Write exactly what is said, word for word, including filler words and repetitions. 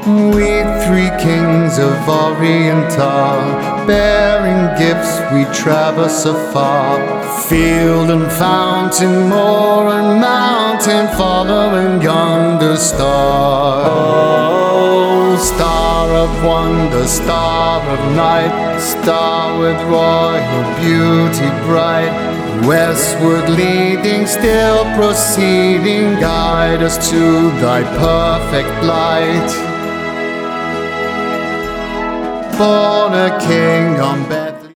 We three kings of Orient are, bearing gifts we traverse afar. Field and fountain, moor and mountain, following yonder star. Oh, star of wonder, star of night, star with royal beauty bright, westward leading, still proceeding, guide us to thy perfect light. Born a king on bed